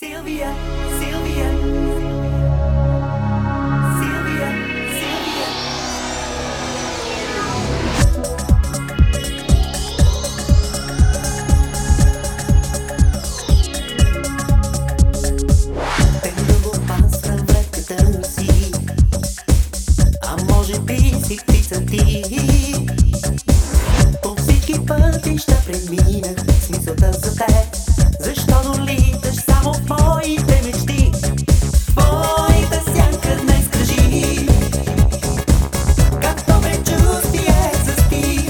Silvia, Silvia, Silvia, Silvia. Пендаво пасра врътката си, а може би си птица ти. По всички пътища преминах с мисълта за теб. Защо долиташ само в моите мечти? Твоята сянка днес кръжи, както ме чувствие заспи.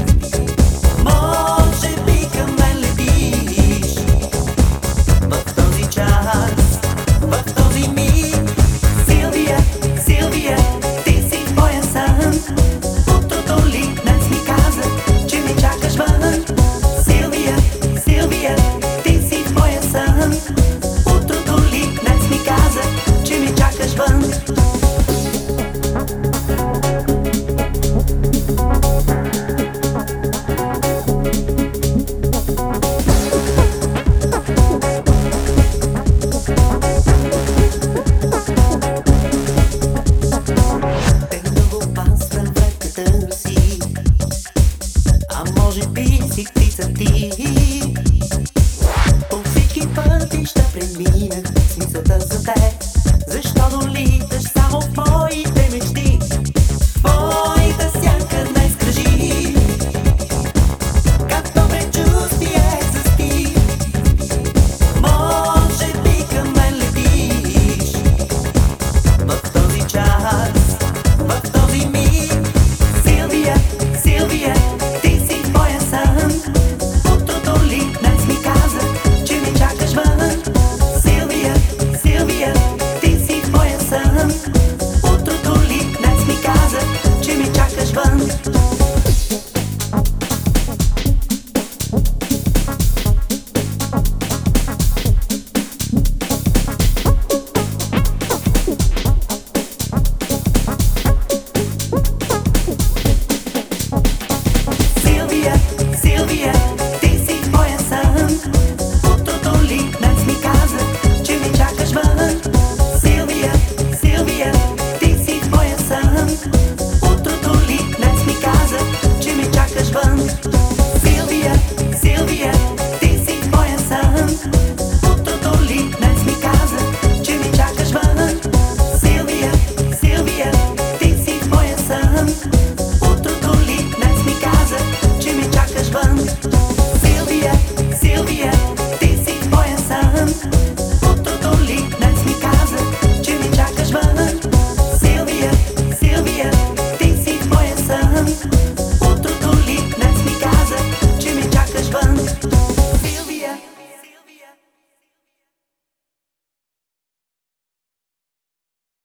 Може би към мен летиш в този час, в този миг. Силвия, Силвия, ти си в моя сън. Утрото ли днес ми каза, че ме чакаш вън? Силвия, Силвия, утрото ли днес ми каза, че ме чакаш вън? Пендаво пасра врътката си, а може би си птица ти. По всички пътища преминах с мисълта за теб.